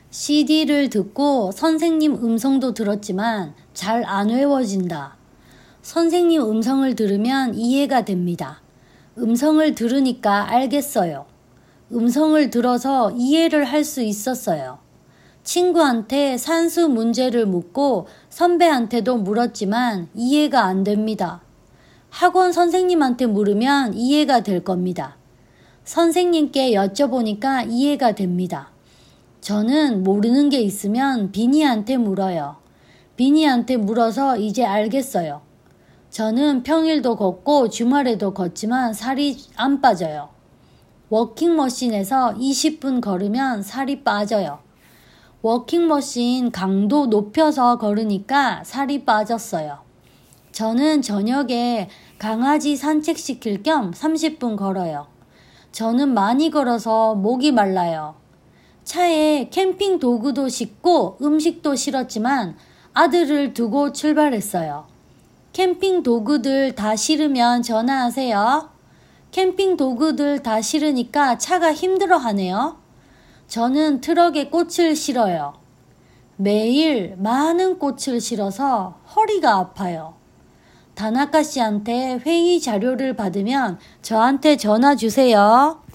CD를 듣고 선생님 음성도 들었지만 잘 안 외워진다. 선생님 음성을 들으면 이해가 됩니다. 음성을 들으니까 알겠어요. 음성을 들어서 이해를 할 수 있었어요. 친구한테 산수 문제를 묻고 선배한테도 물었지만 이해가 안 됩니다. 학원 선생님한테 물으면 이해가 될 겁니다. 선생님께 여쭤보니까 이해가 됩니다. 저는 모르는 게 있으면 비니한테 물어요. 비니한테 물어서 이제 알겠어요. 저는 평일도 걷고 주말에도 걷지만 살이 안 빠져요. 워킹머신에서 20분 걸으면 살이 빠져요. 워킹머신 강도 높여서 걸으니까 살이 빠졌어요. 저는 저녁에 강아지 산책시킬 겸 30분 걸어요. 저는 많이 걸어서 목이 말라요. 차에 캠핑 도구도 싣고 음식도 실었지만 아들을 두고 출발했어요. 캠핑 도구들 다 실으면 전화하세요. 캠핑 도구들 다 실으니까 차가 힘들어하네요. 저는 트럭에 꽃을 실어요. 매일 많은 꽃을 실어서 허리가 아파요. 다나카 씨한테 회의 자료를 받으면 저한테 전화 주세요.